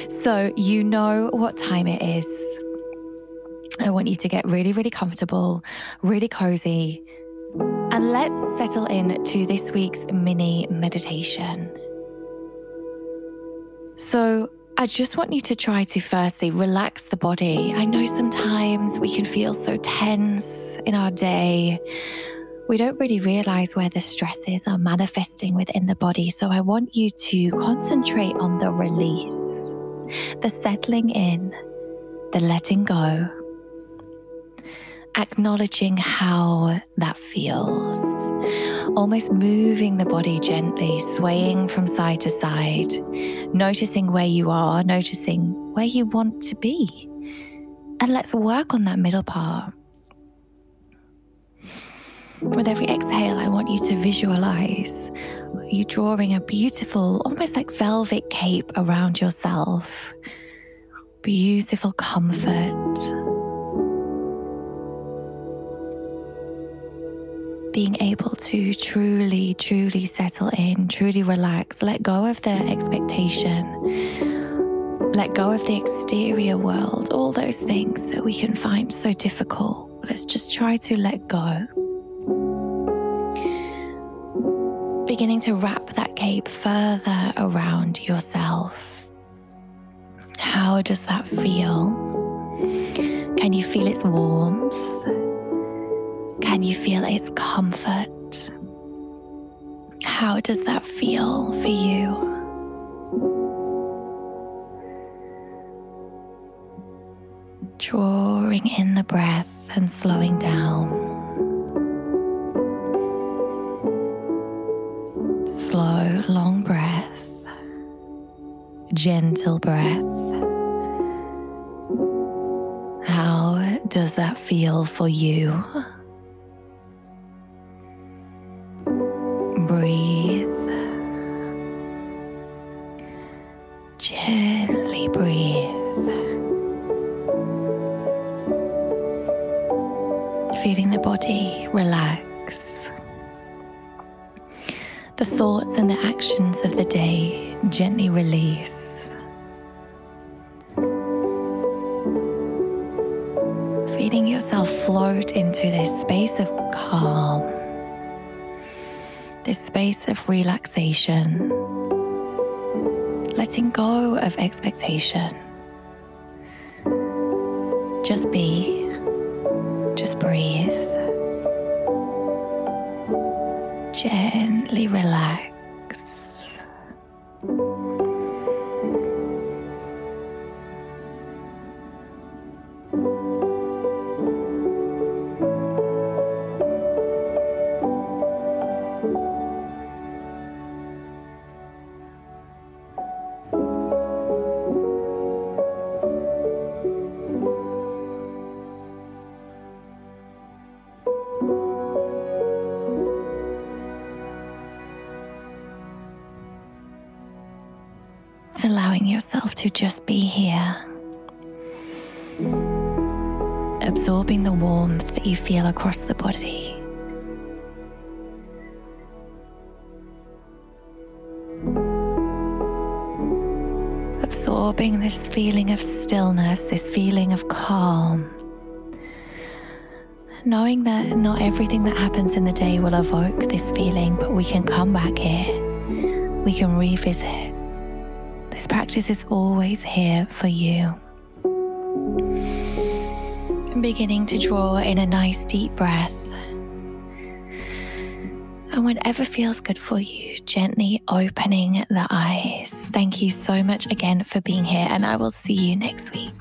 So you know what time it is. I want you to get really, really comfortable, really cozy, and let's settle in to this week's mini meditation. So I just want you to try to firstly relax the body. I know sometimes we can feel so tense in our day. We don't really realize where the stresses are manifesting within the body. So I want you to concentrate on the release, the settling in, the letting go, acknowledging how that feels, almost moving the body gently, swaying from side to side, noticing where you are, noticing where you want to be. And let's work on that middle part. With every exhale, I want you to visualize you drawing a beautiful, almost like velvet cape around yourself. Beautiful comfort. Being able to truly, truly settle in, truly relax, let go of the expectation, let go of the exterior world, all those things that we can find so difficult. Let's just try to let go. Beginning to wrap that cape further around yourself. How does that feel? Can you feel its warmth? Can you feel its comfort? How does that feel for you? Drawing in the breath and slowing down. Slow, long breath, gentle breath. How does that feel for you? Breathe. Gently breathe. Feeling the body relax. The thoughts and the actions of the day gently release. Feeling yourself float into this space of calm, this space of relaxation, letting go of expectation. Just be, just breathe. Gently relax. Allowing yourself to just be here, absorbing the warmth that you feel across the body. Absorbing this feeling of stillness, this feeling of calm. Knowing that not everything that happens in the day will evoke this feeling, but we can come back here. We can revisit. This practice is always here for you. Beginning to draw in a nice deep breath. And whenever feels good for you, gently opening the eyes. Thank you so much again for being here, and I will see you next week.